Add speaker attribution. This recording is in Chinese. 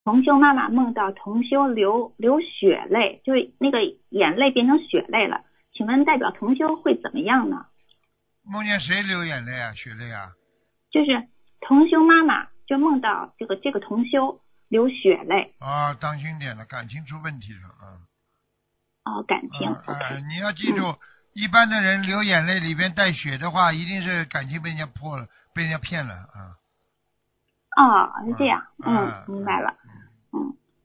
Speaker 1: 同修妈妈梦到同修流血泪，就是那个眼泪变成血泪了，请问代表同修会怎么样呢？
Speaker 2: 梦见谁流眼泪啊？血泪啊？
Speaker 1: 就是同修妈妈就梦到这个同修流血泪。
Speaker 2: 啊，当心点了，感情出问题了啊。
Speaker 1: 感情，OK。
Speaker 2: 你要记住，一般的人流眼泪里边带血的话，一定是感情被人家破了，被人家骗了啊。
Speaker 1: 是这样，明白了。